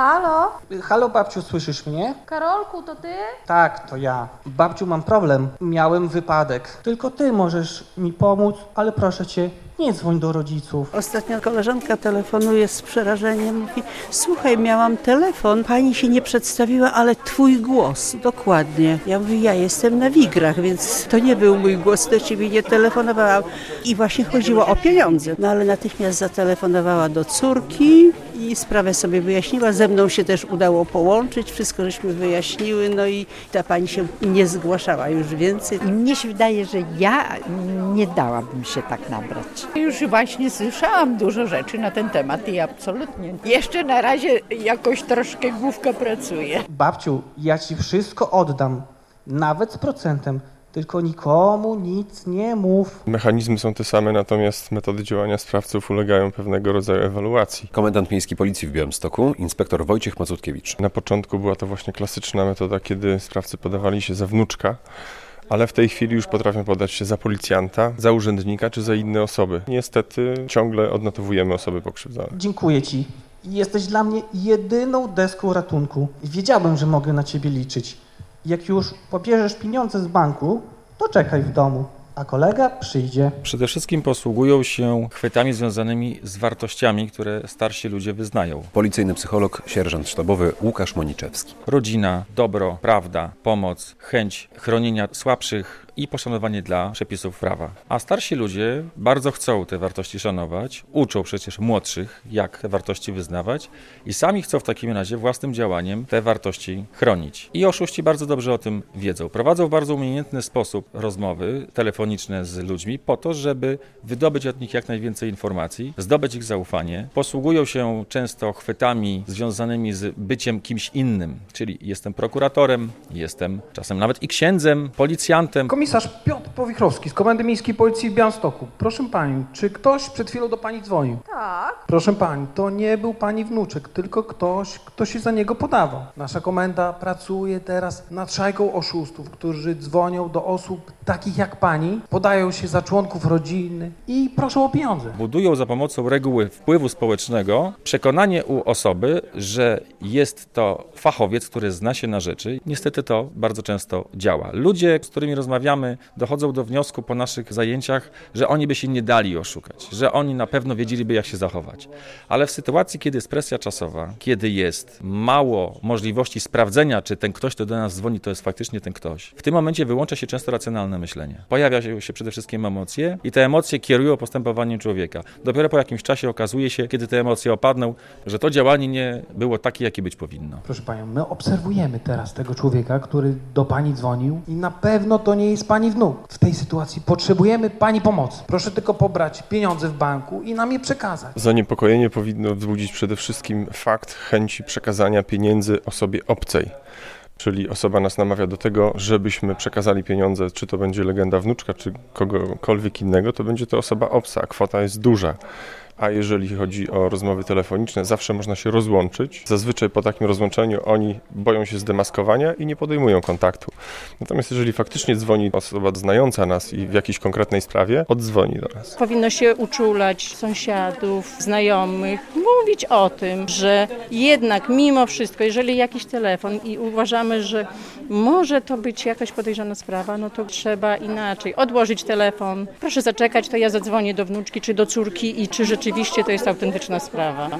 Halo? Halo babciu, słyszysz mnie? Karolku, to ty? Tak, to ja. Babciu, mam problem. Miałem wypadek. Tylko ty możesz mi pomóc, ale proszę cię, nie dzwoń do rodziców. Ostatnio koleżanka telefonuje z przerażeniem, mówi: słuchaj, miałam telefon, pani się nie przedstawiła, ale twój głos, dokładnie. Ja mówię: ja jestem na Wigrach, więc to nie był mój głos, do ciebie nie telefonowałam. I właśnie chodziło o pieniądze. No ale natychmiast zatelefonowała do córki i sprawę sobie wyjaśniła. Ze mną się też udało połączyć, wszystko żeśmy wyjaśniły, no i ta pani się nie zgłaszała już więcej. Mnie się wydaje, że ja nie dałabym się tak nabrać. Już właśnie słyszałam dużo rzeczy na ten temat i absolutnie. Jeszcze na razie jakoś troszkę główka pracuje. Babciu, ja ci wszystko oddam, nawet z procentem. Tylko nikomu nic nie mów. Mechanizmy są te same, natomiast metody działania sprawców ulegają pewnego rodzaju ewaluacji. Komendant Miejskiej Policji w Białymstoku, inspektor Wojciech Mazutkiewicz. Na początku była to właśnie klasyczna metoda, kiedy sprawcy podawali się za wnuczka, ale w tej chwili już potrafią podać się za policjanta, za urzędnika czy za inne osoby. Niestety ciągle odnotowujemy osoby pokrzywdzone. Dziękuję ci. Jesteś dla mnie jedyną deską ratunku. Wiedziałbym, że mogę na ciebie liczyć. Jak już pobierzesz pieniądze z banku, to czekaj w domu, a kolega przyjdzie. Przede wszystkim posługują się chwytami związanymi z wartościami, które starsi ludzie wyznają. Policyjny psycholog, sierżant sztabowy Łukasz Moniczewski. Rodzina, dobro, prawda, pomoc, chęć chronienia słabszych i poszanowanie dla przepisów prawa. A starsi ludzie bardzo chcą te wartości szanować, uczą przecież młodszych, jak te wartości wyznawać i sami chcą w takim razie własnym działaniem te wartości chronić. I oszuści bardzo dobrze o tym wiedzą. Prowadzą w bardzo umiejętny sposób rozmowy telefoniczne z ludźmi po to, żeby wydobyć od nich jak najwięcej informacji, zdobyć ich zaufanie. Posługują się często chwytami związanymi z byciem kimś innym, czyli jestem prokuratorem, jestem czasem nawet i księdzem, policjantem. Komisarz Piotr Powichrowski z Komendy Miejskiej Policji w Białymstoku. Proszę pani, czy ktoś przed chwilą do pani dzwonił? Tak. Proszę pani, to nie był pani wnuczek, tylko ktoś, kto się za niego podawał. Nasza komenda pracuje teraz nad szajką oszustów, którzy dzwonią do osób takich jak pani, podają się za członków rodziny i proszą o pieniądze. Budują za pomocą reguły wpływu społecznego przekonanie u osoby, że jest to fachowiec, który zna się na rzeczy. Niestety to bardzo często działa. Ludzie, z którymi rozmawiamy, dochodzą do wniosku po naszych zajęciach, że oni by się nie dali oszukać, że oni na pewno wiedzieliby, jak się zachować. Ale w sytuacji, kiedy jest presja czasowa, kiedy jest mało możliwości sprawdzenia, czy ten ktoś, kto do nas dzwoni, to jest faktycznie ten ktoś, w tym momencie wyłącza się często racjonalne myślenie. Pojawia się przede wszystkim emocje i te emocje kierują postępowaniem człowieka. Dopiero po jakimś czasie okazuje się, kiedy te emocje opadną, że to działanie nie było takie, jakie być powinno. Proszę panią, my obserwujemy teraz tego człowieka, który do pani dzwonił i na pewno to nie jest pani wnuk. W tej sytuacji potrzebujemy pani pomocy. Proszę tylko pobrać pieniądze w banku i nam je przekazać. Zaniepokojenie powinno wzbudzić przede wszystkim fakt chęci przekazania pieniędzy osobie obcej. Czyli osoba nas namawia do tego, żebyśmy przekazali pieniądze, czy to będzie legenda wnuczka, czy kogokolwiek innego, to będzie to osoba obca, kwota jest duża. A jeżeli chodzi o rozmowy telefoniczne, zawsze można się rozłączyć. Zazwyczaj po takim rozłączeniu oni boją się zdemaskowania i nie podejmują kontaktu. Natomiast jeżeli faktycznie dzwoni osoba znająca nas i w jakiejś konkretnej sprawie, oddzwoni do nas. Powinno się uczulać sąsiadów, znajomych, mówić o tym, że jednak mimo wszystko, jeżeli jakiś telefon i uważamy, że może to być jakaś podejrzana sprawa, no to trzeba inaczej odłożyć telefon. Proszę zaczekać, to ja zadzwonię do wnuczki czy do córki i czy rzeczywiście to jest autentyczna sprawa.